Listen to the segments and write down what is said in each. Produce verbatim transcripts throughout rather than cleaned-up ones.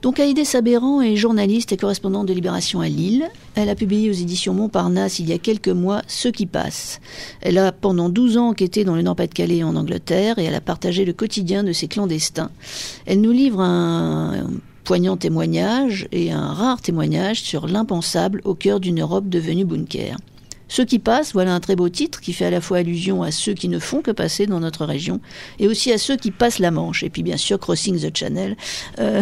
Donc Haïdé Sabéran est journaliste et correspondante de Libération à Lille. Elle a publié aux éditions Montparnasse il y a quelques mois « Ceux qui passent ». Elle a pendant douze ans enquêté dans le Nord-Pas-de-Calais et en Angleterre et elle a partagé le quotidien de ces clandestins. Elle nous livre un, un poignant témoignage et un rare témoignage sur l'impensable au cœur d'une Europe devenue bunker. Ceux qui passent, voilà un très beau titre qui fait à la fois allusion à ceux qui ne font que passer dans notre région et aussi à ceux qui passent la Manche. Et puis bien sûr, Crossing the Channel, euh,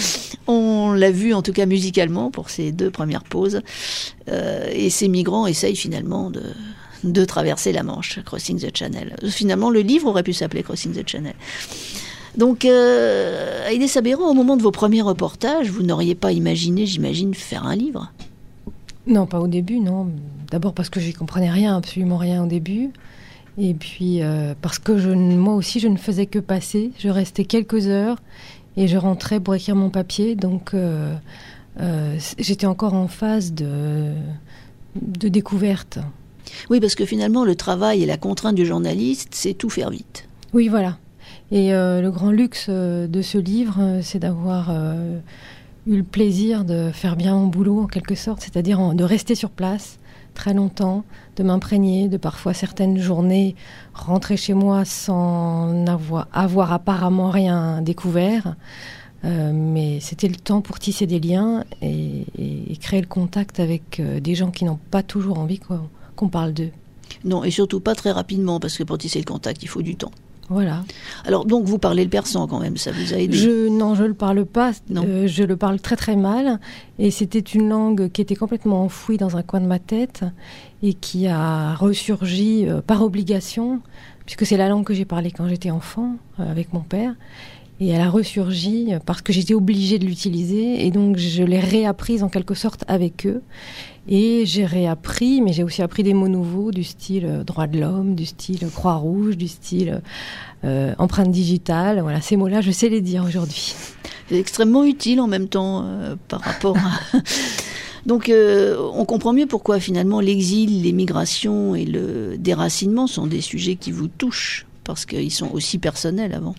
on l'a vu en tout cas musicalement pour ces deux premières pauses. Euh, et ces migrants essayent finalement de, de traverser la Manche, Crossing the Channel. Finalement, le livre aurait pu s'appeler Crossing the Channel. Donc, euh, Haïdé Sabéran, au moment de vos premiers reportages, vous n'auriez pas imaginé, j'imagine, faire un livre ? Non, pas au début, non. D'abord parce que je n'y comprenais rien, absolument rien au début. Et puis euh, parce que je, moi aussi, je ne faisais que passer. Je restais quelques heures et je rentrais pour écrire mon papier. Donc euh, euh, j'étais encore en phase de, de découverte. Oui, parce que finalement, le travail et la contrainte du journaliste, c'est tout faire vite. Oui, voilà. Et euh, le grand luxe de ce livre, c'est d'avoir... Euh, eu le plaisir de faire bien mon boulot en quelque sorte, c'est-à-dire en, de rester sur place très longtemps, de m'imprégner, de parfois certaines journées rentrer chez moi sans avoir, avoir apparemment rien découvert, euh, mais c'était le temps pour tisser des liens et, et, et créer le contact avec euh, des gens qui n'ont pas toujours envie qu'on, qu'on parle d'eux. Non, et surtout pas très rapidement, parce que pour tisser le contact, il faut du temps. Voilà. Alors, donc, vous parlez le persan quand même, ça vous a aidé ? je, Non, je ne le parle pas. Euh, je le parle très très mal. Et c'était une langue qui était complètement enfouie dans un coin de ma tête et qui a ressurgi euh, par obligation, puisque c'est la langue que j'ai parlée quand j'étais enfant, euh, avec mon père. Et elle a ressurgi parce que j'étais obligée de l'utiliser. Et donc, je l'ai réapprise en quelque sorte avec eux. Et j'ai réappris, mais j'ai aussi appris des mots nouveaux du style euh, droit de l'homme, du style Croix-Rouge, du style euh, empreinte digitale. Voilà, ces mots-là, je sais les dire aujourd'hui. C'est extrêmement utile en même temps euh, par rapport à... Donc, euh, on comprend mieux pourquoi finalement l'exil, l'émigration et le déracinement sont des sujets qui vous touchent, parce qu'ils sont aussi personnels avant.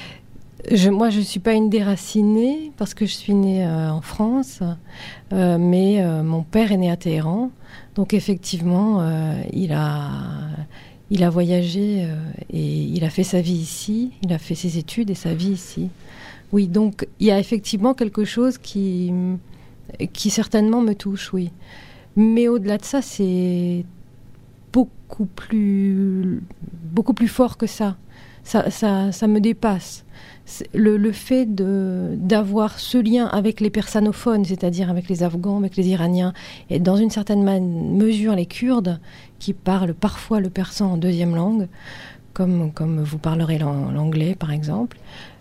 Je, moi, je ne suis pas une déracinée parce que je suis née euh, en France, euh, mais euh, mon père est né à Téhéran. Donc, effectivement, euh, il, a, il a voyagé euh, et il a fait sa vie ici. Il a fait ses études et sa vie ici. Oui, donc, il y a effectivement quelque chose qui, qui certainement me touche, oui. Mais au-delà de ça, c'est beaucoup plus, beaucoup plus fort que ça. Ça, ça, ça me dépasse. Le, le fait de, d'avoir ce lien avec les persanophones, c'est-à-dire avec les Afghans, avec les Iraniens, et dans une certaine man- mesure les Kurdes, qui parlent parfois le persan en deuxième langue, comme, comme vous parlerez l'an- l'anglais par exemple,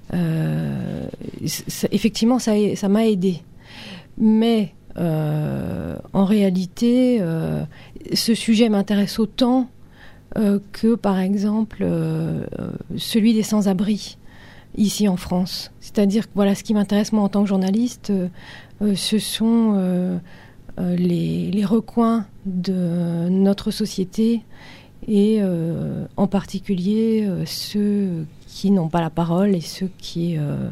euh, effectivement ça, ça m'a aidée. Mais euh, en réalité, euh, ce sujet m'intéresse autant euh, que par exemple euh, celui des sans-abri. Ici en France. C'est-à-dire que voilà, ce qui m'intéresse moi en tant que journaliste, euh, euh, ce sont euh, euh, les, les recoins de notre société et euh, en particulier euh, ceux qui n'ont pas la parole et ceux qui euh,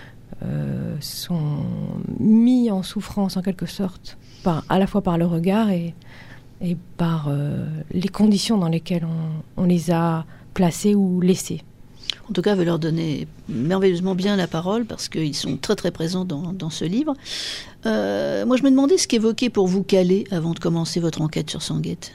euh, sont mis en souffrance en quelque sorte, par, à la fois par le regard et, et par euh, les conditions dans lesquelles on, on les a placés ou laissés. En tout cas, vous leur donnez merveilleusement bien la parole parce qu'ils sont très très présents dans, dans ce livre. Euh, moi, je me demandais ce qu'évoquait pour vous Calais avant de commencer votre enquête sur Sanguette.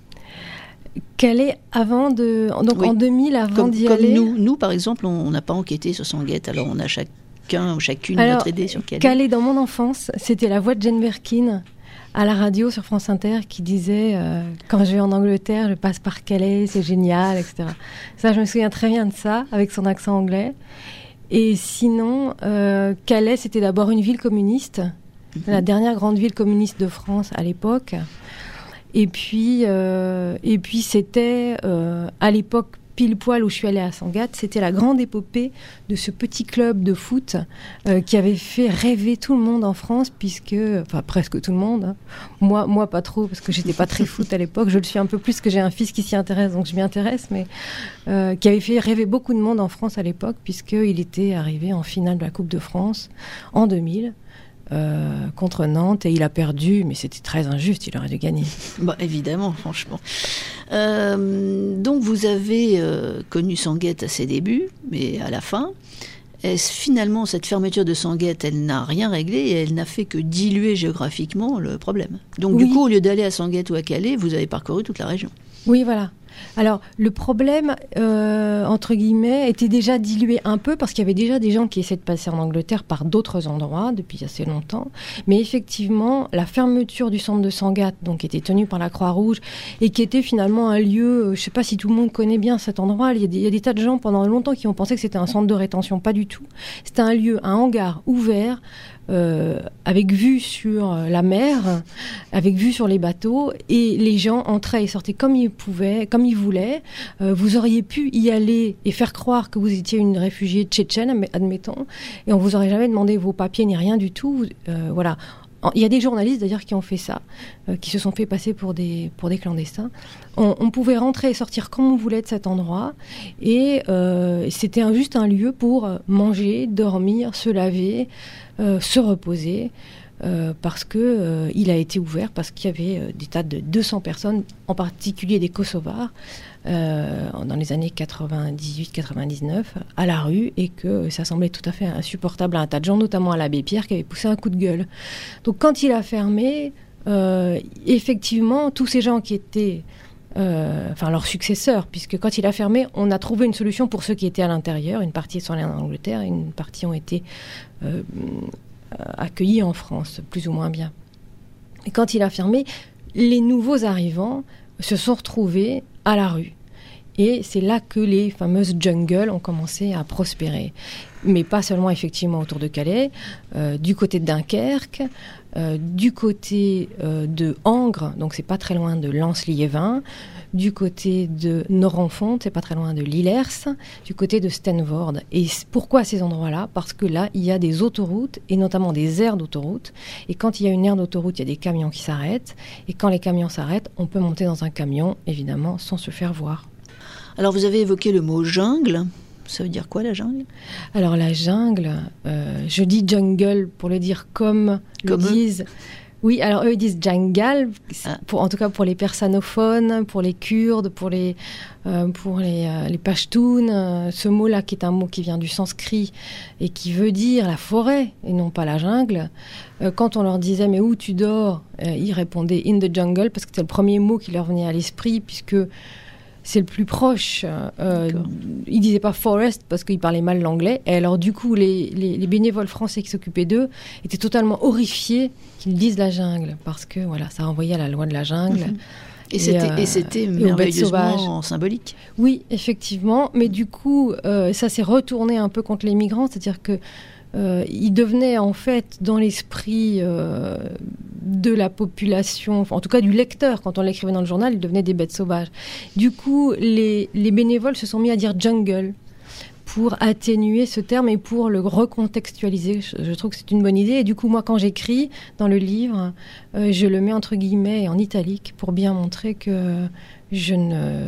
Calais avant de... Donc oui. En deux mille, avant comme, d'y comme aller... Nous, nous, par exemple, on n'a pas enquêté sur Sanguette, alors on a chacun ou chacune alors, notre idée sur Calais. Calais, dans mon enfance, c'était la voix de Jane Birkin à la radio sur France Inter qui disait euh, quand je vais en Angleterre, je passe par Calais, c'est génial, et cetera. Ça, je me souviens très bien de ça, avec son accent anglais. Et sinon, euh, Calais, c'était d'abord une ville communiste, mm-hmm. la dernière grande ville communiste de France à l'époque. Et puis, euh, et puis c'était, euh, à l'époque, pile poil où je suis allée à Sangatte, c'était la grande épopée de ce petit club de foot euh, qui avait fait rêver tout le monde en France, puisque, enfin presque tout le monde, hein. moi, moi pas trop, parce que j'étais pas très foot à l'époque, je le suis un peu plus, parce que j'ai un fils qui s'y intéresse, donc je m'y intéresse, mais euh, qui avait fait rêver beaucoup de monde en France à l'époque, puisqu'il était arrivé en finale de la Coupe de France en deux mille. Euh, contre Nantes, et il a perdu, mais c'était très injuste, il aurait dû gagner. Bah, évidemment, franchement. Euh, donc vous avez euh, connu Sanguette à ses débuts, mais à la fin, est-ce finalement cette fermeture de Sanguette, elle n'a rien réglé et elle n'a fait que diluer géographiquement le problème. Donc oui. Du coup, au lieu d'aller à Sanguette ou à Calais, vous avez parcouru toute la région. Oui, voilà. Alors, le problème, euh, entre guillemets, était déjà dilué un peu parce qu'il y avait déjà des gens qui essaient de passer en Angleterre par d'autres endroits depuis assez longtemps. Mais effectivement, la fermeture du centre de Sangatte, donc qui était tenue par la Croix-Rouge et qui était finalement un lieu, euh, je ne sais pas si tout le monde connaît bien cet endroit, il y a des, il y a des tas de gens pendant longtemps qui ont pensé que c'était un centre de rétention. Pas du tout. C'était un lieu, un hangar ouvert, Euh, avec vue sur la mer, avec vue sur les bateaux, et les gens entraient et sortaient comme ils pouvaient, comme ils voulaient. Euh, vous auriez pu y aller et faire croire que vous étiez une réfugiée tchétchène, admettons, et on vous aurait jamais demandé vos papiers ni rien du tout. Euh, voilà. Il y a des journalistes d'ailleurs qui ont fait ça, euh, qui se sont fait passer pour des, pour des clandestins. On, on pouvait rentrer et sortir comme on voulait de cet endroit, et euh, c'était un, juste un lieu pour manger, dormir, se laver, euh, se reposer, euh, parce que euh, il a été ouvert, parce qu'il y avait euh, des tas de deux cents personnes, en particulier des Kosovars, Euh, dans les années quatre-vingt-dix-huit quatre-vingt-dix-neuf, à la rue, et que ça semblait tout à fait insupportable à un tas de gens, notamment à l'abbé Pierre, qui avait poussé un coup de gueule. Donc quand il a fermé, euh, effectivement, tous ces gens qui étaient, euh, enfin leurs successeurs, puisque quand il a fermé, on a trouvé une solution pour ceux qui étaient à l'intérieur. Une partie sont allés en Angleterre, et une partie ont été euh, accueillis en France, plus ou moins bien. Et quand il a fermé, les nouveaux arrivants se sont retrouvés à la rue. Et c'est là que les fameuses jungles ont commencé à prospérer. Mais pas seulement effectivement autour de Calais, euh, du côté de Dunkerque, euh, du côté euh, de Angres, donc c'est pas très loin de Lens-Liévin, du côté de Norenfont, c'est pas très loin de Lillers, du côté de Steenvoorde. Et pourquoi ces endroits-là ? Parce que là, il y a des autoroutes, et notamment des aires d'autoroute. Et quand il y a une aire d'autoroute, il y a des camions qui s'arrêtent. Et quand les camions s'arrêtent, on peut monter dans un camion, évidemment, sans se faire voir. Alors, vous avez évoqué le mot jungle. Ça veut dire quoi, la jungle ? Alors, la jungle, euh, je dis jungle pour le dire comme, comme le disent... Oui, alors eux, ils disent jungle, pour, en tout cas pour les persanophones, pour les Kurdes, pour les, euh, pour les, euh, les Pashtuns. Euh, ce mot-là, qui est un mot qui vient du sanskrit et qui veut dire la forêt et non pas la jungle. Euh, quand on leur disait « mais où tu dors ?» euh, ils répondaient « in the jungle » parce que c'était le premier mot qui leur venait à l'esprit, puisque c'est le plus proche. Euh, ils disaient pas forest parce qu'ils parlaient mal l'anglais. Et alors, du coup, les, les, les bénévoles français qui s'occupaient d'eux étaient totalement horrifiés qu'ils disent la jungle. Parce que, voilà, ça renvoyait à la loi de la jungle. Mm-hmm. Et, et, c'était, euh, et c'était merveilleusement symbolique. Oui, effectivement. Mais du coup, euh, ça s'est retourné un peu contre les migrants. C'est-à-dire que Euh, il devenait en fait dans l'esprit euh, de la population, enfin, en tout cas du lecteur, quand on l'écrivait dans le journal, il devenait des bêtes sauvages. Du coup, les, les bénévoles se sont mis à dire jungle pour atténuer ce terme et pour le recontextualiser. Je, je trouve que c'est une bonne idée. Et du coup, moi, quand j'écris dans le livre, euh, je le mets entre guillemets en italique pour bien montrer que je ne,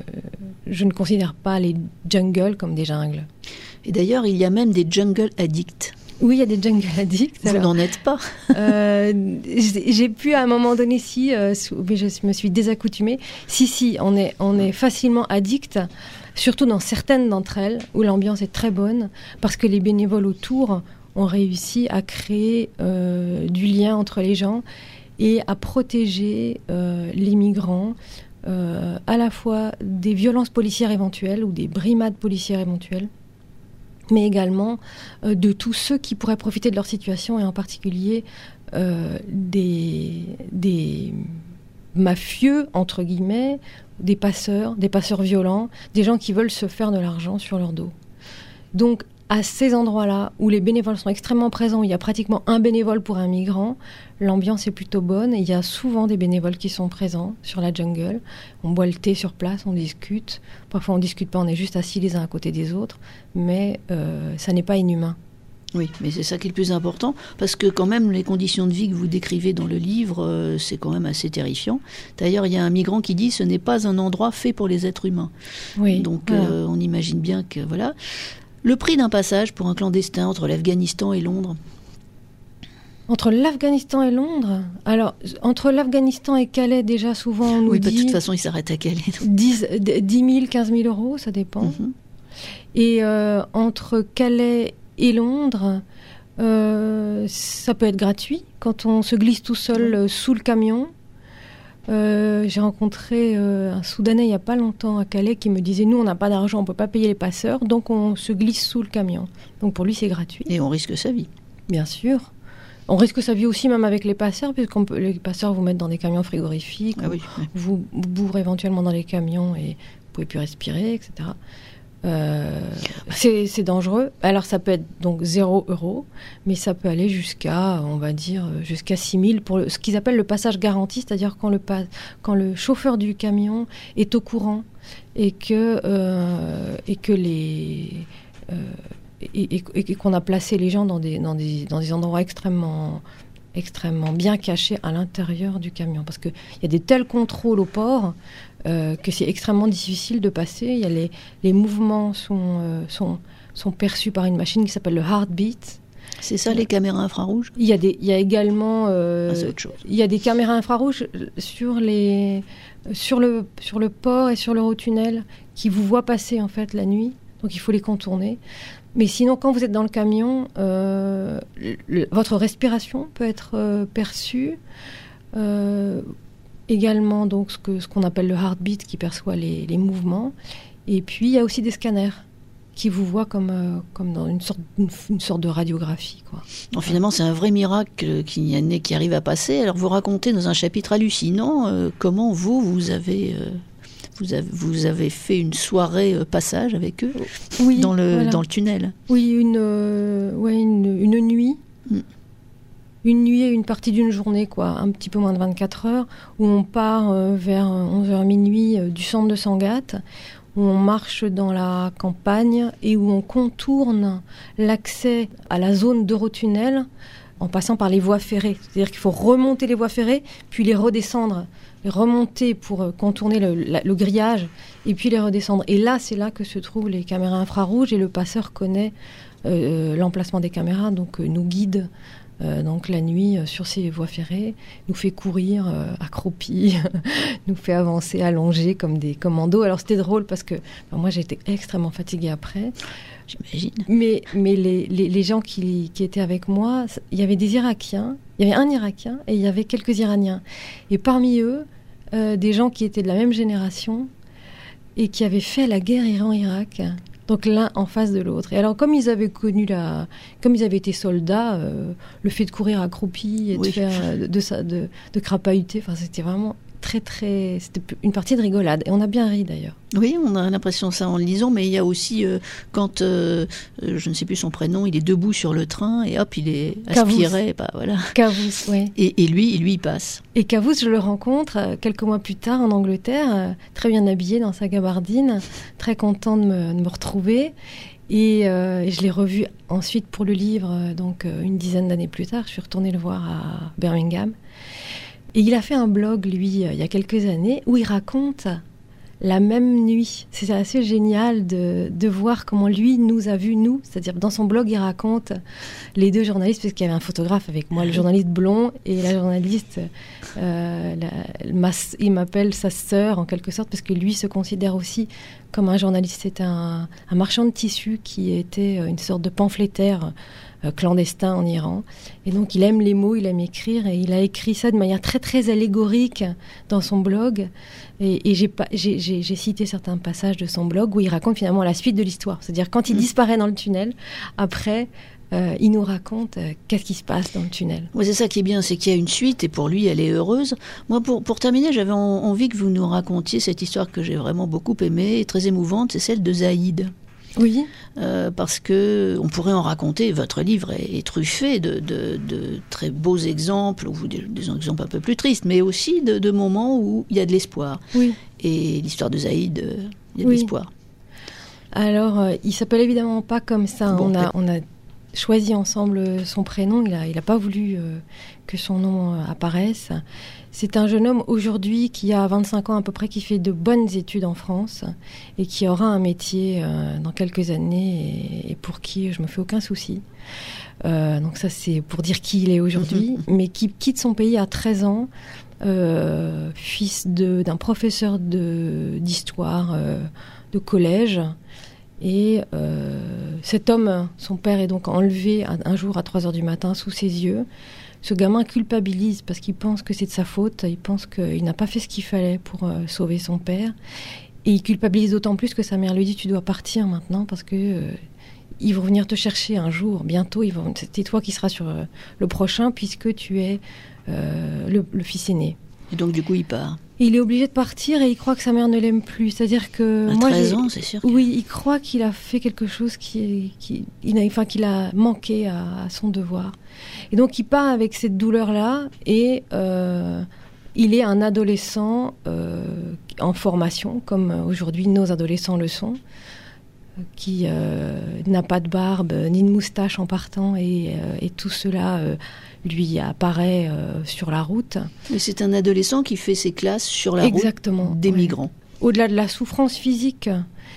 je ne considère pas les jungles comme des jungles. Et d'ailleurs, il y a même des jungle addicts. Oui, il y a des jungle addicts. Vous alors, n'en êtes pas. euh, j'ai, j'ai pu à un moment donné, si, euh, mais je me suis désaccoutumée. Si, si, on est, on est facilement addict, surtout dans certaines d'entre elles, où l'ambiance est très bonne, parce que les bénévoles autour ont réussi à créer euh, du lien entre les gens et à protéger euh, les migrants, euh, à la fois des violences policières éventuelles ou des brimades policières éventuelles, mais également euh, de tous ceux qui pourraient profiter de leur situation, et en particulier euh, des, des mafieux, entre guillemets, des passeurs, des passeurs violents, des gens qui veulent se faire de l'argent sur leur dos. Donc, à ces endroits-là, où les bénévoles sont extrêmement présents, où il y a pratiquement un bénévole pour un migrant, l'ambiance est plutôt bonne. Et il y a souvent des bénévoles qui sont présents sur la jungle. On boit le thé sur place, on discute. Parfois, on ne discute pas, on est juste assis les uns à côté des autres. Mais euh, ça n'est pas inhumain. Oui, mais c'est ça qui est le plus important, parce que quand même, les conditions de vie que vous décrivez dans le livre, euh, c'est quand même assez terrifiant. D'ailleurs, il y a un migrant qui dit « ce n'est pas un endroit fait pour les êtres humains ». Oui, Donc, voilà. euh, on imagine bien que, voilà... Le prix d'un passage pour un clandestin entre l'Afghanistan et Londres? Entre l'Afghanistan et Londres? Alors, entre l'Afghanistan et Calais, déjà, souvent, on nous Oui, dit... de toute façon, il s'arrête à Calais. dix mille, quinze mille euros, ça dépend. Mm-hmm. Et euh, entre Calais et Londres, euh, ça peut être gratuit. Quand on se glisse tout seul euh, sous le camion... Euh, j'ai rencontré euh, un Soudanais il n'y a pas longtemps à Calais qui me disait « Nous, on n'a pas d'argent, on ne peut pas payer les passeurs, donc on se glisse sous le camion. » Donc pour lui, c'est gratuit. Et on risque sa vie. Bien sûr. On risque sa vie aussi même avec les passeurs, puisque les passeurs vous mettent dans des camions frigorifiques, ah oui, oui. vous, vous bourrent éventuellement dans les camions et vous ne pouvez plus respirer, et cetera. Euh, c'est, c'est dangereux. Alors ça peut être donc zéro euro, mais ça peut aller jusqu'à, on va dire, jusqu'à six mille pour le, ce qu'ils appellent le passage garanti, c'est-à-dire quand le, quand le chauffeur du camion est au courant et que, euh, et que les... Euh, et, et, et qu'on a placé les gens dans des, dans des, dans des endroits extrêmement... extrêmement bien cachés à l'intérieur du camion. Parce qu'il y a des tels contrôles au port euh, que c'est extrêmement difficile de passer. Il y a les, les mouvements sont, euh, sont, sont perçus par une machine qui s'appelle le heartbeat. C'est ça, les caméras infrarouges? Il y a, des, il y a également... Euh, ah, c'est autre chose. Il y a des caméras infrarouges sur, les, sur, le, sur le port et sur l'Eurotunnel qui vous voient passer en fait la nuit. Donc il faut les contourner. Mais sinon, quand vous êtes dans le camion, euh, le, votre respiration peut être euh, perçue. Euh, également, donc, ce, que, ce qu'on appelle le heartbeat qui perçoit les, les mouvements. Et puis, il y a aussi des scanners qui vous voient comme, euh, comme dans une sorte, une, une sorte de radiographie, quoi. Donc, finalement, c'est un vrai miracle qui, qui arrive à passer. Alors, vous racontez dans un chapitre hallucinant euh, comment vous, vous avez... Euh Vous avez, vous avez fait une soirée euh, passage avec eux oui, dans, le, voilà. dans le tunnel. Oui, une, euh, ouais, une, une nuit. Mm. Une nuit et une partie d'une journée, quoi, un petit peu moins de vingt-quatre heures, où on part euh, vers onze heures minuit euh, du centre de Sangatte, où on marche dans la campagne et où on contourne l'accès à la zone d'Eurotunnel en passant par les voies ferrées. C'est-à-dire qu'il faut remonter les voies ferrées, puis les redescendre. Les remonter pour contourner le, la, le grillage et puis les redescendre. Et là, c'est là que se trouvent les caméras infrarouges et le passeur connaît euh, l'emplacement des caméras, donc euh, nous guide euh, donc, la nuit euh, sur ces voies ferrées, nous fait courir euh, accroupis, nous fait avancer allongés comme des commandos. Alors c'était drôle parce que ben, moi j'étais extrêmement fatiguée après. J'imagine. Mais, mais les, les, les gens qui, qui étaient avec moi, il y avait des Irakiens, il y avait un Irakien et il y avait quelques Iraniens. Et parmi eux, euh, des gens qui étaient de la même génération et qui avaient fait la guerre Iran-Irak. Donc l'un en face de l'autre. Et alors comme ils avaient connu la, comme ils avaient été soldats, euh, le fait de courir accroupi et oui. de faire de, de, de, de crapahuter, enfin c'était vraiment très très, c'était une partie de rigolade. Et on a bien ri d'ailleurs. Oui, on a l'impression ça en le lisant, mais il y a aussi euh, quand euh, je ne sais plus son prénom, il est debout sur le train et hop, il est aspiré, bah voilà. Cavous, oui. Et, et lui, lui, il passe. Et Cavous, je le rencontre euh, quelques mois plus tard en Angleterre, euh, très bien habillé dans sa gabardine, très content de me, de me retrouver. Et, euh, et je l'ai revu ensuite pour le livre, euh, donc euh, une dizaine d'années plus tard. Je suis retournée le voir à Birmingham. Et il a fait un blog, lui, euh, il y a quelques années, où il raconte la même nuit. C'est assez génial de, de voir comment lui nous a vus, nous. C'est-à-dire, dans son blog, il raconte les deux journalistes, parce qu'il y avait un photographe avec moi, le journaliste blond et la journaliste, euh, la, ma, il m'appelle sa sœur, en quelque sorte, parce que lui se considère aussi comme un journaliste. C'est un, un marchand de tissus qui était une sorte de pamphlétaire euh, clandestin en Iran. Et donc, il aime les mots, il aime écrire, et il a écrit ça de manière très, très allégorique dans son blog. Et, et j'ai, pas, j'ai, j'ai, j'ai cité certains passages de son blog où il raconte finalement la suite de l'histoire. C'est-à-dire, quand il mmh. disparaît dans le tunnel, après... Euh, il nous raconte euh, qu'est-ce qui se passe dans le tunnel. Ouais, c'est ça qui est bien, c'est qu'il y a une suite et pour lui, elle est heureuse. Moi, pour, pour terminer, j'avais en, envie que vous nous racontiez cette histoire que j'ai vraiment beaucoup aimée et très émouvante, c'est celle de Zaïd. Oui. Euh, parce que on pourrait en raconter. Votre livre est, est truffé de, de, de très beaux exemples, ou des, des exemples un peu plus tristes, mais aussi de, de moments où il y a de l'espoir. Oui. Et l'histoire de Zaïd, euh, il y a oui. de l'espoir. Alors, euh, il s'appelle évidemment pas comme ça. Bon, on, a, on a choisi ensemble son prénom. Il a, il a pas voulu euh, que son nom euh, apparaisse. C'est un jeune homme aujourd'hui qui a vingt-cinq ans à peu près, qui fait de bonnes études en France et qui aura un métier euh, dans quelques années et, et pour qui je me fais aucun souci. Euh, donc ça, c'est pour dire qui il est aujourd'hui, mais qui quitte son pays à treize ans, euh, fils de, d'un professeur de, d'histoire euh, de collège. Et euh, cet homme, son père est donc enlevé un, un jour à trois heures du matin sous ses yeux. Ce gamin culpabilise parce qu'il pense que c'est de sa faute, il pense qu'il n'a pas fait ce qu'il fallait pour euh, sauver son père. Et il culpabilise d'autant plus que sa mère lui dit « tu dois partir maintenant parce que euh, ils vont venir te chercher un jour, bientôt, ils vont, c'est toi qui seras sur euh, le prochain puisque tu es euh, le, le fils aîné ». Et donc du coup il part. Et il est obligé de partir et il croit que sa mère ne l'aime plus. C'est-à-dire que... À moi, treize j'ai... ans, c'est sûr. Que... Oui, il croit qu'il a fait quelque chose qui, qui, il a, enfin, qu'il a manqué à, à son devoir. Et donc il part avec cette douleur-là et euh, il est un adolescent euh, en formation, comme aujourd'hui nos adolescents le sont, qui euh, n'a pas de barbe ni de moustache en partant et, euh, et tout cela... Euh, lui apparaît euh, sur la route. Mais c'est un adolescent qui fait ses classes sur la Exactement, route des ouais. migrants. Au-delà de la souffrance physique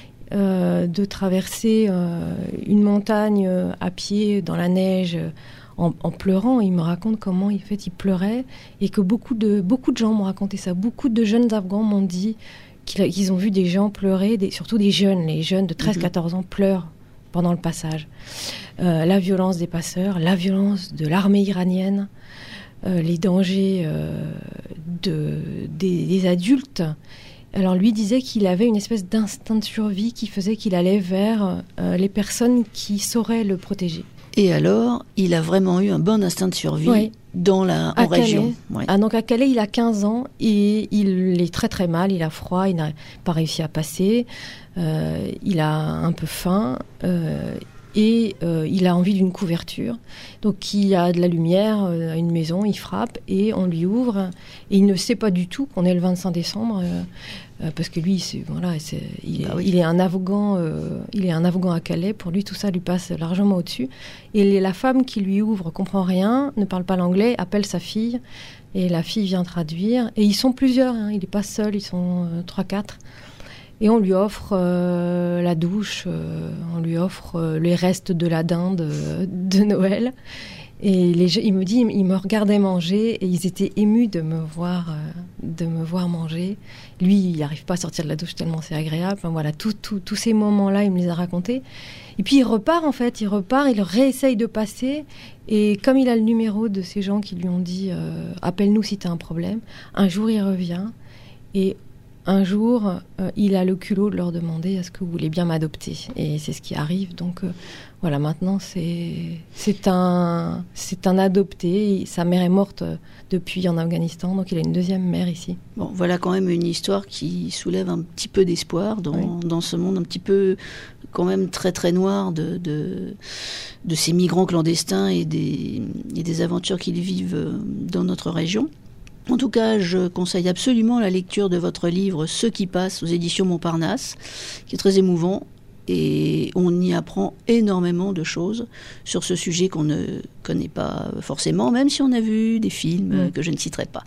euh, de traverser euh, une montagne euh, à pied dans la neige euh, en, en pleurant, il me raconte comment en fait, il pleurait et que beaucoup de, beaucoup de gens m'ont raconté ça. Beaucoup de jeunes Afghans m'ont dit qu'ils, qu'ils ont vu des gens pleurer, des, surtout des jeunes. Les jeunes de treize à quatorze ans pleurent pendant le passage. Euh, la violence des passeurs, la violence de l'armée iranienne, euh, les dangers euh, de, des, des adultes. Alors lui disait qu'il avait une espèce d'instinct de survie qui faisait qu'il allait vers euh, les personnes qui sauraient le protéger. Et alors, il a vraiment eu un bon instinct de survie oui. dans la, en à région. Oui. Ah, donc à Calais, il a quinze ans et il est très très mal, il a froid, il n'a pas réussi à passer, euh, il a un peu faim euh, et euh, il a envie d'une couverture. Donc il y a de la lumière euh, à une maison, il frappe et on lui ouvre et il ne sait pas du tout qu'on est le vingt-cinq décembre. Euh, Euh, parce que lui, c'est, voilà, c'est, il, bah oui. il est un Afghan, euh, il est un Afghan à Calais. Pour lui, tout ça lui passe largement au-dessus. Et la femme qui lui ouvre comprend rien, ne parle pas l'anglais, appelle sa fille, et la fille vient traduire. Et ils sont plusieurs, hein, il n'est pas seul, ils sont euh, trois, quatre. Et on lui offre euh, la douche, euh, on lui offre euh, les restes de la dinde euh, de Noël. Et les, il me dit, il me regardait manger et ils étaient émus de me voir, euh, de me voir manger. Lui, il n'arrive pas à sortir de la douche tellement c'est agréable. Enfin, voilà, tous tout, tout ces moments-là, il me les a racontés. Et puis il repart en fait, il repart, il réessaye de passer. Et comme il a le numéro de ces gens qui lui ont dit euh, « appelle-nous si tu as un problème », un jour il revient et un jour, euh, il a le culot de leur demander « est-ce que vous voulez bien m'adopter ?» Et c'est ce qui arrive. Donc euh, voilà, maintenant c'est, c'est, un, c'est un adopté. Sa mère est morte depuis en Afghanistan, donc il a une deuxième mère ici. Bon, voilà quand même une histoire qui soulève un petit peu d'espoir dans, oui. dans ce monde un petit peu quand même très très noir de, de, de ces migrants clandestins et des, et des aventures qu'ils vivent dans notre région. En tout cas, je conseille absolument la lecture de votre livre « Ceux qui passent » aux éditions Montparnasse, qui est très émouvant. Et on y apprend énormément de choses sur ce sujet qu'on ne connaît pas forcément, même si on a vu des films mmh. que je ne citerai pas.